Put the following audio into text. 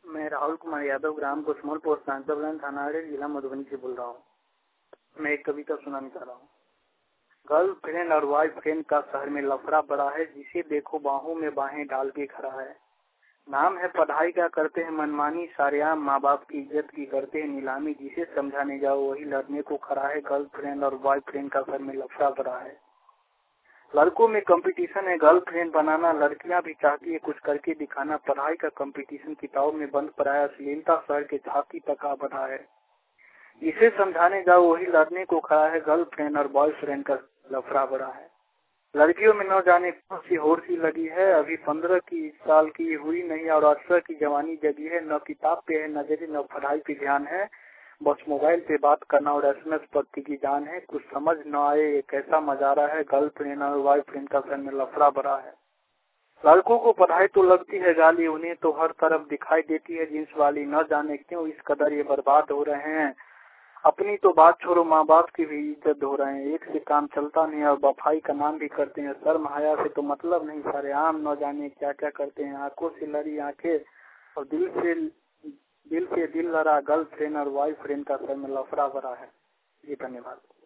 मैं राहुल कुमार यादव, ग्राम कुसमोल, पोस्ट नागदबलन, थाना अरेर, जिला मधुबनी से बोल रहा हूँ। मैं एक कविता सुनाना चाह रहा हूँ। गर्लफ्रेंड और बॉयफ्रेंड का शहर में लफड़ा बड़ा है, जिसे देखो बाहों में बाहें डाल के खड़ा है। नाम है पढ़ाई का, करते हैं मनमानी, सारेआम माँ बाप की इज्जत की करते हैं नीलामी। जिसे समझाने जाओ वही लड़ने को खड़ा है। गर्लफ्रेंड और बॉयफ्रेंड का शहर में लफड़ा बड़ा है। लड़कों में कंपटीशन है गर्लफ्रेंड बनाना, लड़कियां भी चाहती है कुछ करके दिखाना। पढ़ाई का कंपटीशन किताबों में बंद पड़ा है, अश्लीलता शहर के छाती तक आ बढ़ा है। इसे समझाने जाओ वही लड़ने को खड़ा है। गर्लफ्रेंड और बॉयफ्रेंड का लफड़ा बड़ा है। लड़कियों में न जाने कौन सी होड़ सी लगी है, अभी 15 की साल की हुई नहीं और 18 की जवानी जगी है। न किताब पे है नजर, न पढ़ाई पे ध्यान है, बस मोबाइल पे बात करना और SMS पर की जान है। कुछ समझ न आए ये कैसा मजारा है, गर्लफ्रेंड और बॉयफ्रेंड का घर में लफड़ा बड़ा है। लड़कों को पढ़ाई तो लगती है गाली, उन्हें तो हर तरफ दिखाई देती है जींस वाली। न जाने क्यों इस कदर ये बर्बाद हो रहे हैं, अपनी तो बात छोड़ो माँ बाप की भी इज्जत हो रहे हैं। एक से काम चलता नहीं और वफाई का नाम भी करते हैं। शर्म हया से तो मतलब नहीं, सारे आम न जाने क्या क्या करते हैं। आंखों से लड़ी आंखें और दिल से दिल लड़ा, गर्लफ्रेंड और बॉयफ्रेंड का सर में लफड़ा भरा है। जी धन्यवाद।